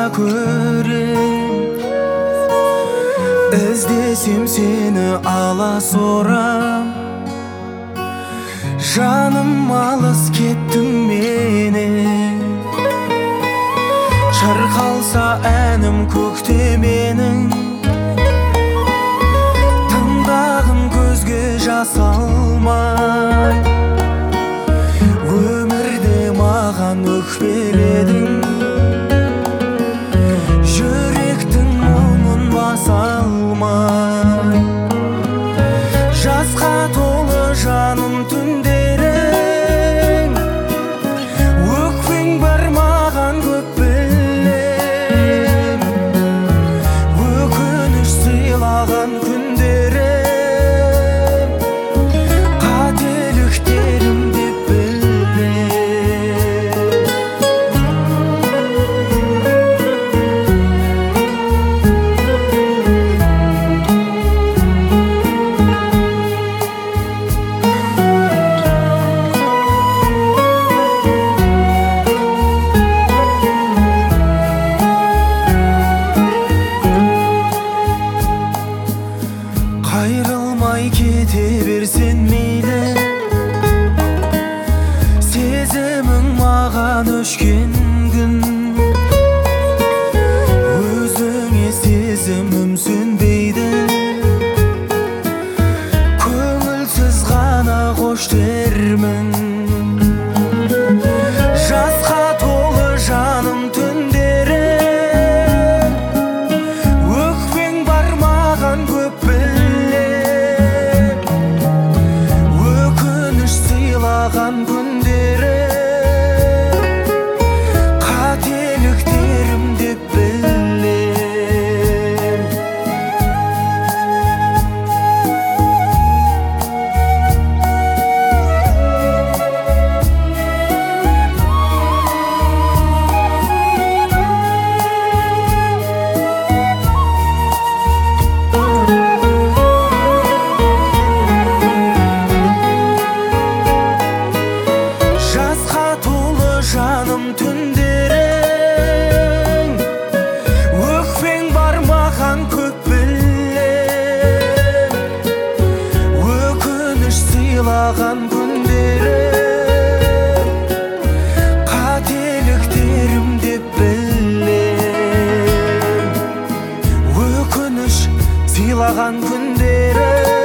көрем, іздесем сені аласұрам. Жаным алыс кеттің менен, шырқалса әнім көкте менің. Тыңдағым көзге жас алмай, өмірде маған өкпеледің. Жүректің мұңын баса алмай, жасқа толы жаным түндерің. Өкпең бар маған көп білем, өкініш сыйлаған күндерім. Қателіктерім деп білем. Қайрылмай кете берсен мейлі, сезімің маған өшкен күн. Өзіңе сезімім сөнбейді, көңілсіз ғана қош дермін. Жасқа толы жаным түндерім, өкпең бар маған көп білем, өкініш сыйлаған күндерім. Қателіктерім деп білем. Жасқа толы жаным түндерің, өкпең бар маған көп білем, өкініш сыйлаған күндерім. Қателіктерім деп білем, өкініш сыйлаған күндерім.